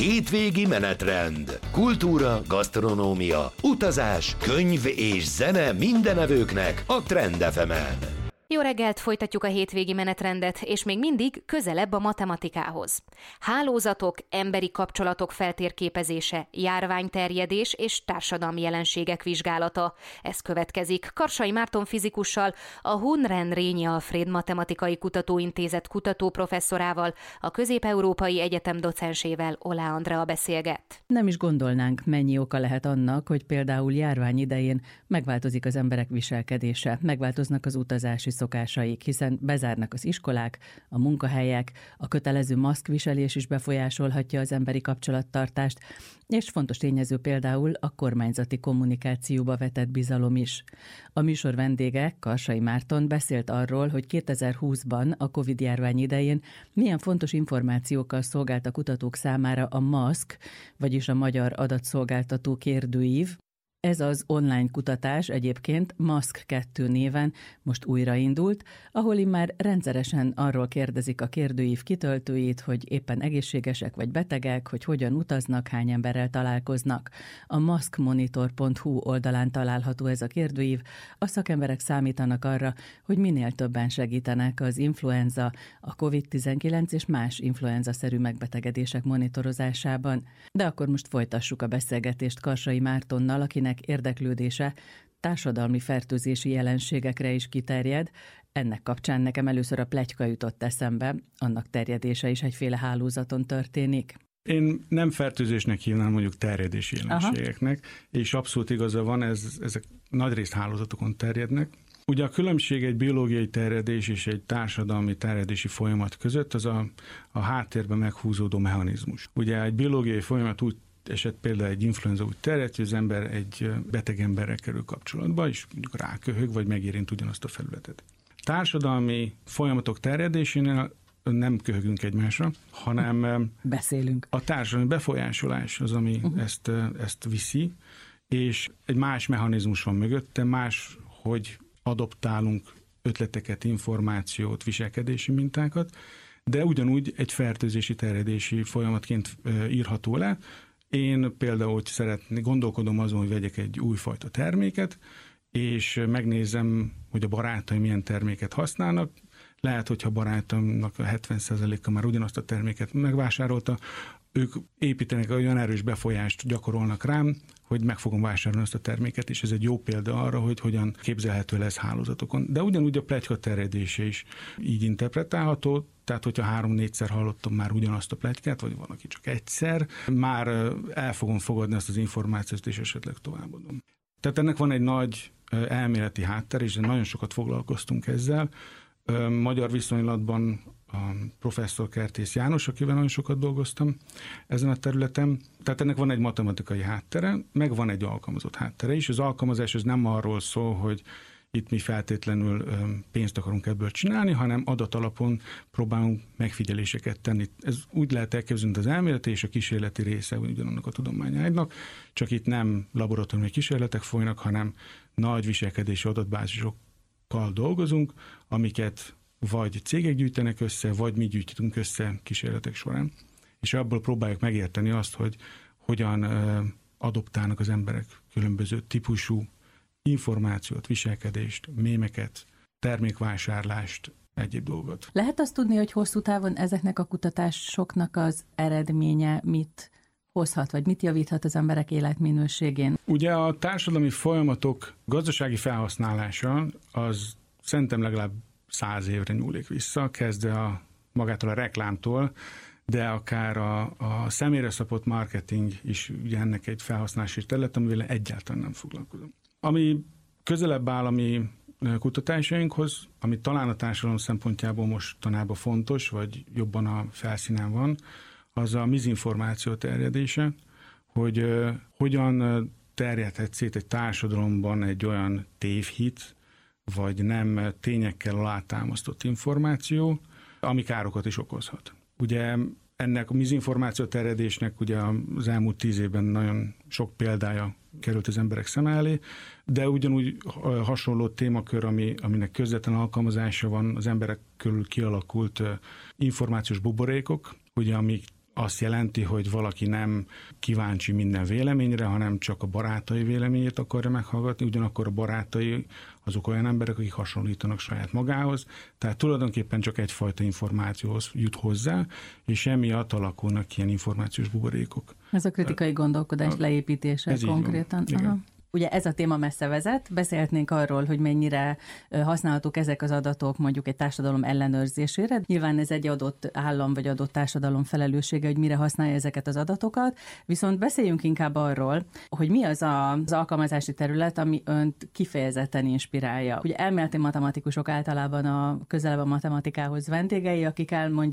Hétvégi menetrend. Kultúra, gasztronómia, utazás, könyv és zene mindenevőknek a Trend FM-en. Jó reggelt, folytatjuk a hétvégi menetrendet, és még mindig közelebb a matematikához. Hálózatok, emberi kapcsolatok feltérképezése, járványterjedés és társadalmi jelenségek vizsgálata. Ez következik Karsai Márton fizikussal, a Hunren Rényi Alfréd Matematikai Kutatóintézet kutatóprofesszorával, a Közép-Európai Egyetem docensével, Olá Andrea beszélget. Nem is gondolnánk, mennyi oka lehet annak, hogy például járvány idején megváltozik az emberek viselkedése, megváltoznak az utazási szokásaik, hiszen bezárnak az iskolák, a munkahelyek, a kötelező maszkviselés is befolyásolhatja az emberi kapcsolattartást, és fontos tényező például a kormányzati kommunikációba vetett bizalom is. A műsor vendége, Karsai Márton beszélt arról, hogy 2020-ban a Covid-járvány idején milyen fontos információkkal szolgált a kutatók számára a MASK, vagyis a Magyar Adatszolgáltató Kérdőív. Ez az online kutatás egyébként MASK-2 néven most újraindult, ahol immár rendszeresen arról kérdezik a kérdőív kitöltőit, hogy éppen egészségesek vagy betegek, hogy hogyan utaznak, hány emberrel találkoznak. A maskmonitor.hu oldalán található ez a kérdőív. A szakemberek számítanak arra, hogy minél többen segítenek az influenza, a COVID-19 és más influenza-szerű megbetegedések monitorozásában. De akkor most folytassuk a beszélgetést Karsai Mártonnal, akinek érdeklődése társadalmi fertőzési jelenségekre is kiterjed. Ennek kapcsán nekem először a pletyka jutott eszembe, annak terjedése is egyféle hálózaton történik. Én nem fertőzésnek hívnám, mondjuk terjedési jelenségeknek, és abszolút igaza van, ezek nagyrészt hálózatokon terjednek. Ugye a különbség egy biológiai terjedés és egy társadalmi terjedési folyamat között az a háttérben meghúzódó mechanizmus. Ugye egy biológiai folyamat úgy esett, például egy influenza úgy terjedt, hogy az ember egy beteg emberrel kerül kapcsolatba, és mondjuk ráköhög, vagy megérint ugyanazt a felületet. Társadalmi folyamatok terjedésénél nem köhögünk egymásra, hanem beszélünk. A társadalmi befolyásolás az, ami ezt viszi, és egy más mechanizmus van mögötte, más, hogy adoptálunk ötleteket, információt, viselkedési mintákat, de ugyanúgy egy fertőzési terjedési folyamatként írható le. Én például gondolkodom azon, hogy vegyek egy újfajta terméket, és megnézem, hogy a barátaim milyen terméket használnak. Lehet, hogyha barátomnak a 70%-a már ugyanazt a terméket megvásárolta, ők építenek olyan erős befolyást, gyakorolnak rám, hogy meg fogom vásárolni azt a terméket, és ez egy jó példa arra, hogy hogyan képzelhető lesz hálózatokon. De ugyanúgy a pletyka terjedése is így interpretálható, tehát hogyha 3-4-szer hallottam már ugyanazt a pletykát, vagy van, aki csak egyszer, már el fogom fogadni azt az információt, és esetleg továbbadom. Tehát ennek van egy nagy elméleti háttér, és nagyon sokat foglalkoztunk ezzel. Magyar viszonylatban a professzor Kertész János, akivel nagyon sokat dolgoztam ezen a területen. Tehát ennek van egy matematikai háttere, meg van egy alkalmazott háttere is. Az alkalmazás az nem arról szól, hogy itt mi feltétlenül pénzt akarunk ebből csinálni, hanem adatalapon próbálunk megfigyeléseket tenni. Ez úgy lehet elképzelni, az elméleti és a kísérleti része ugyanannak a tudományágnak, csak itt nem laboratóriumi kísérletek folynak, hanem nagy viselkedési adatbázisokkal dolgozunk, amiket vagy cégek gyűjtenek össze, vagy mi gyűjtünk össze kísérletek során. És abból próbáljuk megérteni azt, hogy hogyan adoptálnak az emberek különböző típusú információt, viselkedést, mémeket, termékvásárlást, egyéb dolgot. Lehet azt tudni, hogy hosszú távon ezeknek a kutatásoknak az eredménye mit hozhat, vagy mit javíthat az emberek életminőségén? Ugye a társadalmi folyamatok gazdasági felhasználása az szerintem legalább 100 évre nyúlik vissza, kezdve magától a reklámtól, de akár a személyre szabott marketing is ugye ennek egy felhasználási terület, amivel egyáltalán nem foglalkozom. Ami közelebb áll a mi kutatásainkhoz, ami talán a társadalom szempontjából mostanában fontos, vagy jobban a felszínen van, az a mizinformáció terjedése, hogy hogyan terjedhet szét egy társadalomban egy olyan tévhit, vagy nem tényekkel alátámasztott információ, ami károkat is okozhat. Ugye ennek a mizinformáció terjedésnek ugye az elmúlt 10 évben nagyon sok példája került az emberek szem elé, de ugyanúgy hasonló témakör, aminek közvetlen alkalmazása van, az emberek körül kialakult információs buborékok, ugye amik azt jelenti, hogy valaki nem kíváncsi minden véleményre, hanem csak a barátai véleményét akarja meghallgatni, ugyanakkor a barátai azok olyan emberek, akik hasonlítanak saját magához, tehát tulajdonképpen csak egyfajta információhoz jut hozzá, és emiatt alakulnak ilyen információs buborékok. Ez a kritikai gondolkodás leépítése ez konkrétan. Ugye ez a téma messze vezet, beszélhetnénk arról, hogy mennyire használhatók ezek az adatok mondjuk egy társadalom ellenőrzésére. Nyilván ez egy adott állam vagy adott társadalom felelőssége, hogy mire használja ezeket az adatokat, viszont beszéljünk inkább arról, hogy mi az az alkalmazási terület, ami önt kifejezetten inspirálja. Ugye elméleti matematikusok általában közelebb a matematikához vendégei, akik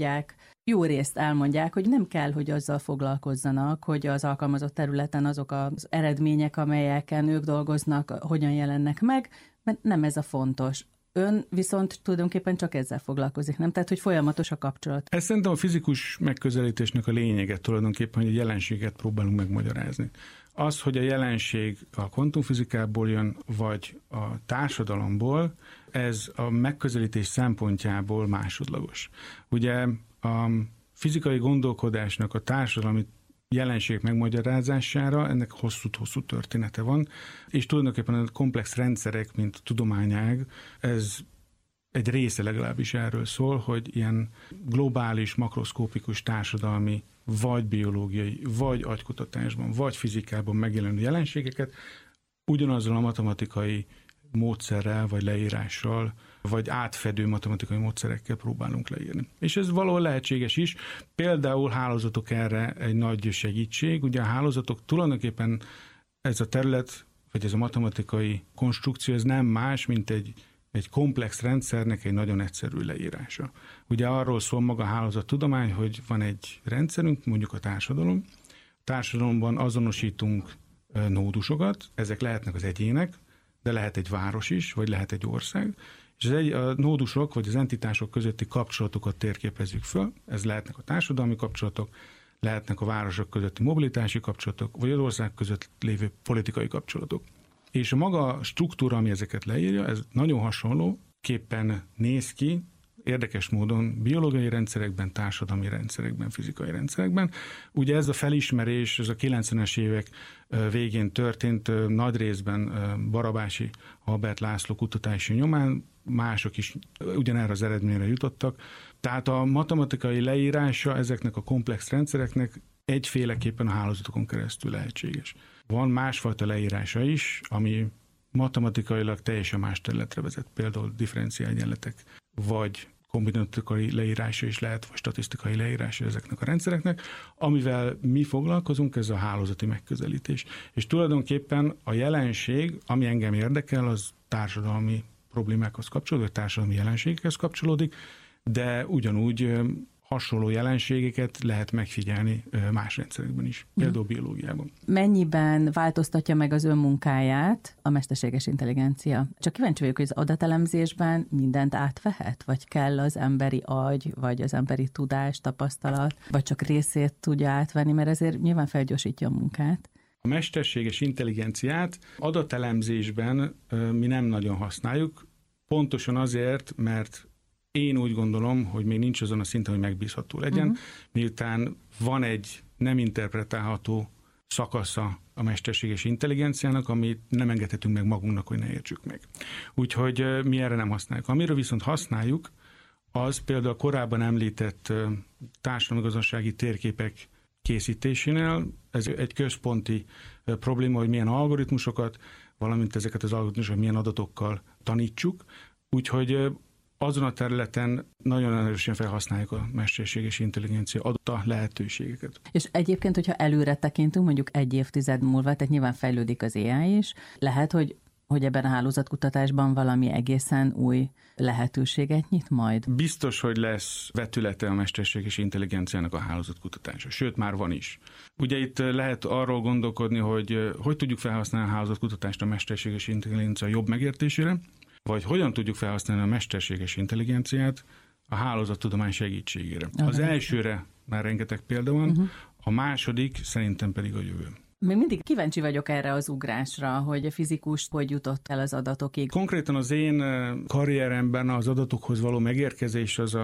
jó részt elmondják, hogy nem kell, hogy azzal foglalkozzanak, hogy az alkalmazott területen azok az eredmények, amelyeken ők dolgoznak, hogyan jelennek meg, mert nem ez a fontos. Ön viszont tulajdonképpen csak ezzel foglalkozik, nem? Tehát, hogy folyamatos a kapcsolat. Ez szerintem a fizikus megközelítésnek a lényege tulajdonképpen, hogy a jelenséget próbálunk megmagyarázni. Az, hogy a jelenség a kvantumfizikából jön, vagy a társadalomból, ez a megközelítés szempontjából másodlagos. Ugye a fizikai gondolkodásnak a társadalmi jelenség megmagyarázására ennek hosszú története van, és tulajdonképpen a komplex rendszerek, mint tudományág, ez egy része legalábbis erről szól, hogy ilyen globális, makroszkópikus társadalmi, vagy biológiai, vagy agykutatásban, vagy fizikában megjelenő jelenségeket ugyanazzal a matematikai módszerrel, vagy leírással, vagy átfedő matematikai módszerekkel próbálunk leírni. És ez valahol lehetséges is. Például hálózatok erre egy nagy segítség. Ugye a hálózatok tulajdonképpen ez a terület, vagy ez a matematikai konstrukció, ez nem más, mint egy komplex rendszernek egy nagyon egyszerű leírása. Ugye arról szól maga a hálózattudomány, hogy van egy rendszerünk, mondjuk a társadalom. A társadalomban azonosítunk nódusokat, ezek lehetnek az egyének, de lehet egy város is, vagy lehet egy ország, és a nódusok, vagy az entitások közötti kapcsolatokat térképezzük föl, ez lehetnek a társadalmi kapcsolatok, lehetnek a városok közötti mobilitási kapcsolatok, vagy az ország között lévő politikai kapcsolatok. És a maga struktúra, ami ezeket leírja, ez nagyon hasonlóképpen néz ki, érdekes módon biológiai rendszerekben, társadalmi rendszerekben, fizikai rendszerekben. Ugye ez a felismerés, ez a 90-es évek végén történt, nagy részben Barabási Albert László kutatási nyomán, mások is ugyanerre az eredményre jutottak. Tehát a matematikai leírása ezeknek a komplex rendszereknek egyféleképpen a hálózatokon keresztül lehetséges. Van másfajta leírása is, ami matematikailag teljesen más területre vezet, például differenciálegyenletek, vagy kombinatorikai leírása is lehet, vagy statisztikai leírása ezeknek a rendszereknek. Amivel mi foglalkozunk, ez a hálózati megközelítés. És tulajdonképpen a jelenség, ami engem érdekel, az társadalmi problémákhoz kapcsolódik, társadalmi jelenségekhez kapcsolódik, de ugyanúgy hasonló jelenségeket lehet megfigyelni más rendszerekben is, például biológiában. Mennyiben változtatja meg az önmunkáját a mesterséges intelligencia? Csak kíváncsi vagyok, hogy az adatelemzésben mindent átvehet? Vagy kell az emberi agy, vagy az emberi tudás, tapasztalat, vagy csak részét tudja átvenni, mert ezért nyilván felgyorsítja a munkát. A mesterséges intelligenciát adatelemzésben mi nem nagyon használjuk, pontosan azért, mert én úgy gondolom, hogy még nincs azon a szinten, hogy megbízható legyen, miután van egy nem interpretálható szakasza a mesterséges intelligenciának, amit nem engedhetünk meg magunknak, hogy ne értsük meg. Úgyhogy mi erre nem használjuk. Amiről viszont használjuk, az például a korábban említett társadalmi-gazdasági térképek készítésénél, ez egy központi probléma, hogy milyen algoritmusokat, valamint ezeket az algoritmusokat milyen adatokkal tanítsuk. Úgyhogy azon a területen nagyon erősen felhasználjuk a mesterséges intelligencia adta lehetőségeket. És egyébként, hogyha előre tekintünk, mondjuk egy évtized múlva, tehát nyilván fejlődik az AI is, lehet, hogy ebben a hálózatkutatásban valami egészen új lehetőséget nyit majd? Biztos, hogy lesz vetülete a mesterséges intelligenciának a hálózatkutatása, sőt már van is. Ugye itt lehet arról gondolkodni, hogy tudjuk felhasználni a hálózatkutatást a mesterséges intelligencia jobb megértésére, vagy hogyan tudjuk felhasználni a mesterséges intelligenciát a hálózattudomány segítségére. Az elsőre már rengeteg példa van, a második szerintem pedig a jövő. Még mindig kíváncsi vagyok erre az ugrásra, hogy a fizikus hogy jutott el az adatokig. Konkrétan az én karrieremben az adatokhoz való megérkezés az a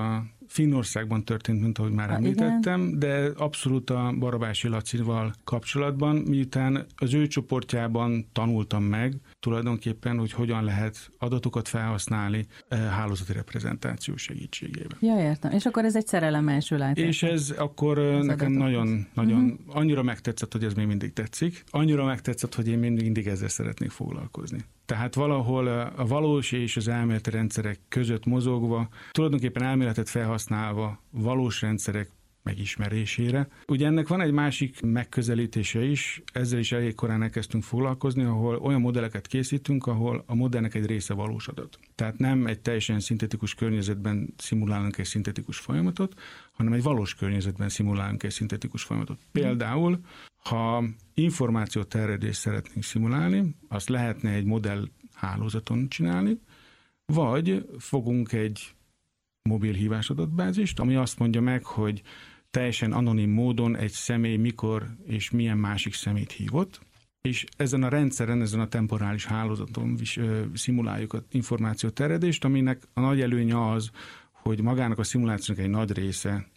Finnországban történt, mint ahogy már említettem, igen. De abszolút a Barabási Lacival kapcsolatban, miután az ő csoportjában tanultam meg tulajdonképpen, hogy hogyan lehet adatokat felhasználni hálózati reprezentáció segítségével. Ja, értem. És akkor ez egy szerelem első látás. És ez akkor nekem nagyon annyira megtetszett, hogy ez még mindig tetszik. Annyira megtetszett, hogy én mindig ezzel szeretnék foglalkozni. Tehát valahol a valós és az elméleti rendszerek között mozogva, tulajdonképpen elméletet felhasználva valós rendszerek megismerésére. Ugye ennek van egy másik megközelítése is, ezzel is elég korán elkezdtünk foglalkozni, ahol olyan modelleket készítünk, ahol a modellnek egy része valós adat. Tehát nem egy teljesen szintetikus környezetben szimulálunk egy szintetikus folyamatot, hanem egy valós környezetben szimulálunk egy szintetikus folyamatot. Például, ha információterjedést szeretnénk szimulálni, azt lehetne egy modell hálózaton csinálni, vagy fogunk egy mobil hívás adatbázist, ami azt mondja meg, hogy teljesen anonim módon egy személy mikor és milyen másik személyt hívott, és ezen a rendszeren, ezen a temporális hálózaton szimuláljuk az információterjedést, aminek a nagy előnye az, hogy magának a szimulációnak egy nagy része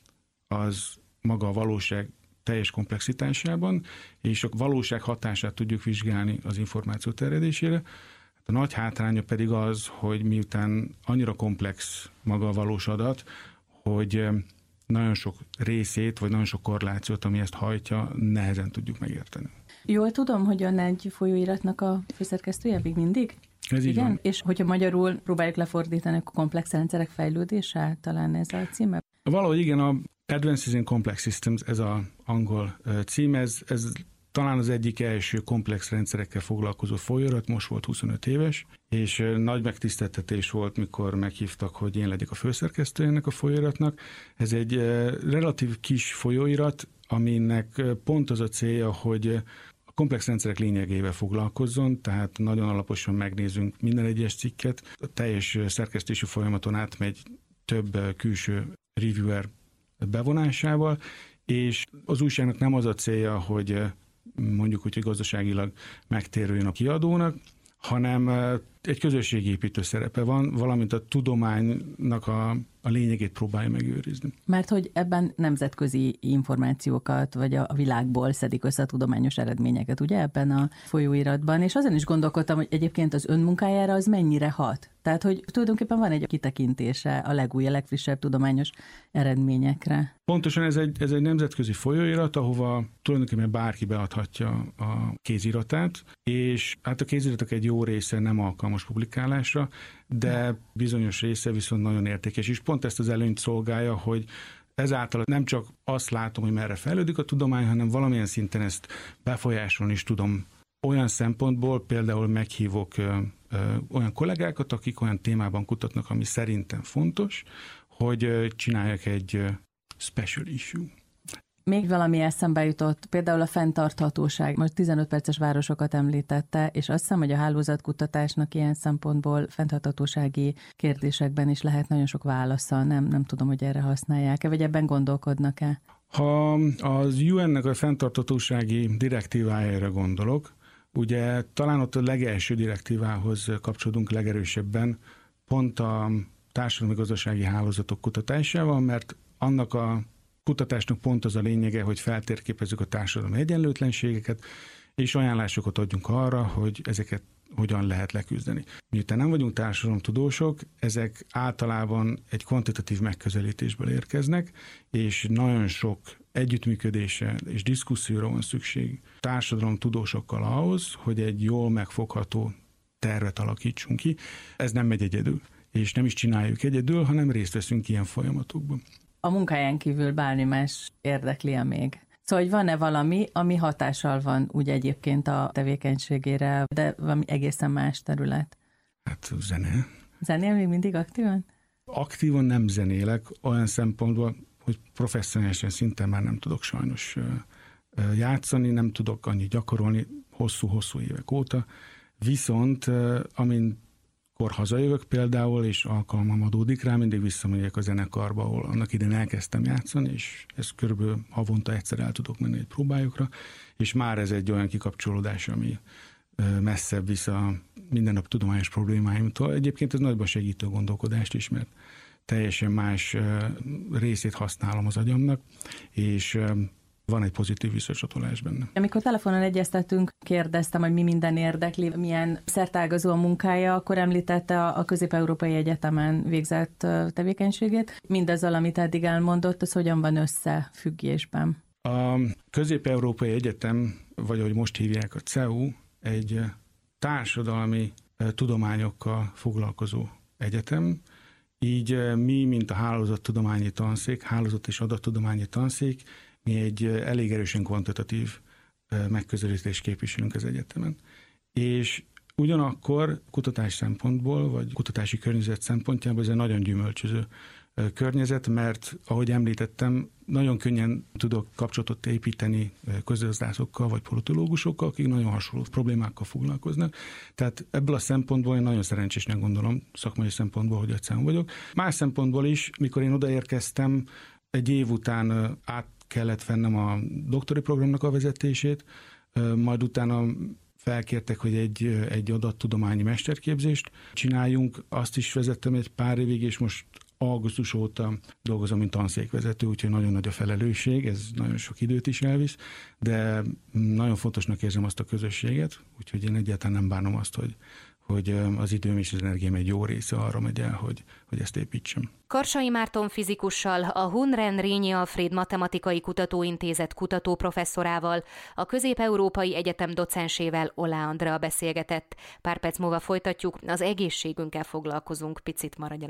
az maga a valóság teljes komplexitásában, és a valóság hatását tudjuk vizsgálni az információ terjedésére. A nagy hátránya pedig az, hogy miután annyira komplex maga a valós adat, hogy nagyon sok részét, vagy nagyon sok korrelációt, ami ezt hajtja, nehezen tudjuk megérteni. Jól tudom, hogy ön egy folyóiratnak a főszerkesztője még mindig? Ez így van. És hogyha magyarul próbáljuk lefordítani, akkor komplex rendszerek fejlődése, talán ez a címe? Valahogy igen, a Advances in Complex Systems, ez az angol cím, ez talán az egyik első komplex rendszerekkel foglalkozó folyóirat, most volt 25 éves, és nagy megtiszteltetés volt, mikor meghívtak, hogy én legyek a főszerkesztője ennek a folyóiratnak. Ez egy relatív kis folyóirat, aminek pont az a célja, hogy a komplex rendszerek lényegével foglalkozzon, tehát nagyon alaposan megnézünk minden egyes cikket, a teljes szerkesztési folyamaton átmegy több külső reviewer bevonásával, és az újságnak nem az a célja, hogy mondjuk úgy, hogy gazdaságilag megtérüljön a kiadónak, hanem egy közösségépítő szerepe van, valamint a tudománynak a lényegét próbálja megőrizni. Mert hogy ebben nemzetközi információkat, vagy a világból szedik össze a tudományos eredményeket, ugye ebben a folyóiratban, és azon is gondolkodtam, hogy egyébként az ön munkájára az mennyire hat. Tehát, hogy tulajdonképpen van egy kitekintése a legújabb, legfrissebb tudományos eredményekre. Pontosan ez egy nemzetközi folyóirat, ahova tulajdonképpen bárki beadhatja a kéziratát, és hát a kéziratok egy jó része nem alkalmas publikálásra, de bizonyos része viszont nagyon értékes, és pont ezt az előnyt szolgálja, hogy ezáltal nem csak azt látom, hogy merre fejlődik a tudomány, hanem valamilyen szinten ezt befolyásolni is tudom. Olyan szempontból például meghívok olyan kollégákat, akik olyan témában kutatnak, ami szerintem fontos, hogy csináljak egy special issue. Még valami eszembe jutott, például a fenntarthatóság. Most 15 perces városokat említette, és azt hiszem, hogy a hálózatkutatásnak ilyen szempontból fenntarthatósági kérdésekben is lehet nagyon sok válasza. Nem tudom, hogy erre használják-e, vagy ebben gondolkodnak-e? Ha az UN-nek a fenntarthatósági direktívájára gondolok, ugye talán ott a legelső direktívához kapcsolódunk legerősebben, pont a társadalmi-gazdasági hálózatok kutatásával, mert annak a kutatásnak pont az a lényege, hogy feltérképezzük a társadalmi egyenlőtlenségeket, és ajánlásokat adjunk arra, hogy ezeket hogyan lehet leküzdeni. Miután nem vagyunk társadalomtudósok, ezek általában egy kvantitatív megközelítésből érkeznek, és nagyon sok együttműködésre és diszkuszióra van szükség társadalomtudósokkal ahhoz, hogy egy jól megfogható tervet alakítsunk ki. Ez nem megy egyedül, és nem is csináljuk egyedül, hanem részt veszünk ilyen folyamatokban. A munkáján kívül bármi más érdekli-e még? Szóval, hogy van-e valami, ami hatással van úgy egyébként a tevékenységére, de valami egészen más terület? Hát zene. Zenél még mindig aktívan? Aktívan nem zenélek, olyan szempontból, hogy professzionálisan szinten már nem tudok sajnos játszani, nem tudok annyit gyakorolni hosszú-hosszú évek óta. Viszont amint hazajövök például, és alkalmam adódik rá, mindig visszamegyek a zenekarba, ahol annak idején elkezdtem játszani, és ez körülbelül havonta egyszer el tudok menni egy próbájukra, és már ez egy olyan kikapcsolódás, ami messzebb visz a mindennap tudományos problémáimtól. Egyébként ez nagyban segítő gondolkodást is, mert teljesen más részét használom az agyamnak, és van egy pozitív visszacsatolás benne. Amikor telefonon egyeztettünk, kérdeztem, hogy mi minden érdekli, milyen szertágazó a munkája, akkor említette a Közép-Európai Egyetemen végzett tevékenységét. Mindazzal, amit eddig elmondott, az hogyan van összefüggésben? A Közép-Európai Egyetem, vagy ahogy most hívják a CEU, egy társadalmi tudományokkal foglalkozó egyetem. Így mi, mint a hálózattudományi tanszék, hálózat- és adattudományi tanszék, mi egy elég erősen kvantitatív megközelítést képviselünk az egyetemen. És ugyanakkor kutatás szempontból, vagy kutatási környezet szempontjából ez egy nagyon gyümölcsöző környezet, mert ahogy említettem, nagyon könnyen tudok kapcsolatot építeni közgazdászokkal vagy politológusokkal, akik nagyon hasonló problémákkal foglalkoznak. Tehát ebből a szempontból én nagyon szerencsésnek gondolom, szakmai szempontból, hogy egyszerűen vagyok. Más szempontból is, mikor én odaérkeztem, egy év után át kellett vennem a doktori programnak a vezetését, majd utána felkértek, hogy egy adattudományi mesterképzést csináljunk. Azt is vezettem egy pár évig, és most augusztus óta dolgozom, mint tanszékvezető, úgyhogy nagyon nagy a felelősség, ez nagyon sok időt is elvisz, de nagyon fontosnak érzem azt a közösséget, úgyhogy én egyáltalán nem bánom azt, hogy az időm és az energiám egy jó része arra megy el, hogy ezt építsem. Karsai Márton fizikussal, a Hunren Rényi Alfréd Matematikai Kutatóintézet kutatóprofesszorával, a Közép-Európai Egyetem docensével, Oláh Andrea beszélgetett. Pár perc múlva folytatjuk, az egészségünkkel foglalkozunk, picit maradjanak